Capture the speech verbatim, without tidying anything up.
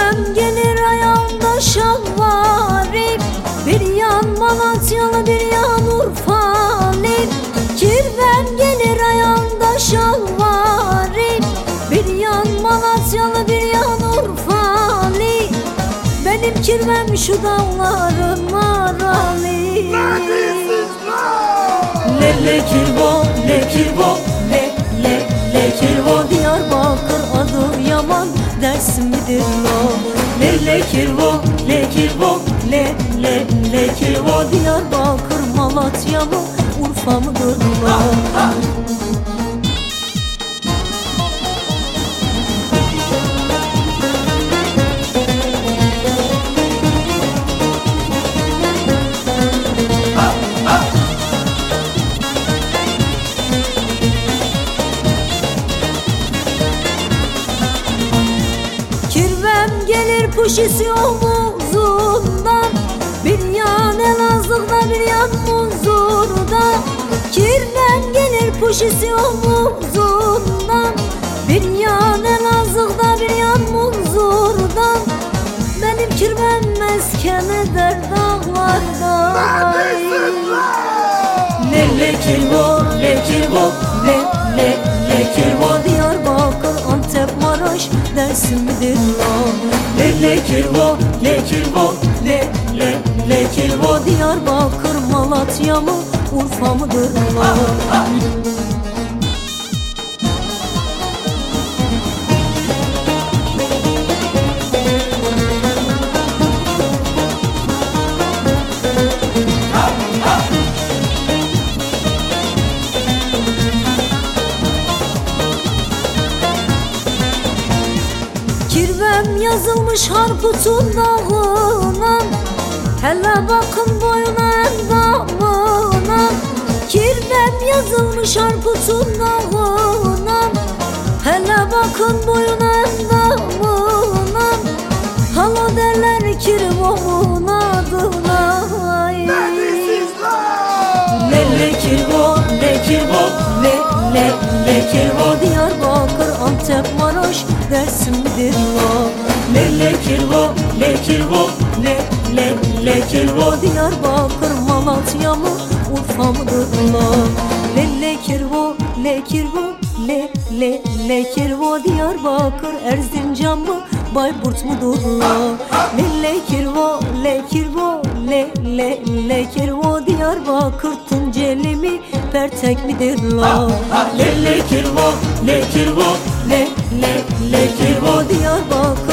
Kirvem gelir ayağımda şalvarım, bir yan Malatyalı bir yan Urfalı. Kirvem gelir ayağımda şalvarım, bir yan Malatyalı bir yan Urfalı. Benim kirvem şu dağların maralı. Le le kirvo, le kirvo, le le le kirvo. Diyarbakır adı yaman, Dersim midir lo? Le le kirvo, le kirvo, le le le kirvo. Diyarbakır Malatya mı, Urfa mıdır lo? Kirvem gelir puşisi omuzundan, bir yan Elazığ'da bir yan Munzur'da. Kirvem gelir puşisi omuzundan, bir yan Elazığ'da bir yan Munzur'da. Benim kirvem mesken eder dağlarda. Le le kirvo, le kirvo, le le le kirvo. Diyarbakır, Antep, Maraş, Dersim midir lo? Le le kirvo, le kirvo, le le le kirvo. Diyarbakır Malatya mı, Urfa mıdır lo? Kirvem yazılmış Harput'un dağına, hele bakın boyuna endamına. Kirvem yazılmış Harput'un dağına, hele bakın boyuna endamına. Halo derler kirvomun adına. Le le kirvo, le kirvo, le le le kirvo. Diyarbakır, Antep, Maraş, Dersim midir lo? Le le kirvo, le kirvo, le le le kirvo. Diyarbakır Malatya mı, Urfa mıdır lo? Le le kirvo, le kirvo, le le le kirvo. Diyarbakır Erzincan mı, Bayburt mudur lo? Le le kirvo, le kirvo, le le le kirvo. Diyarbakır Tunceli mi, Pertek midir lo? Le le kirvo, le kirvo, le le le kirvo. Diyarbakır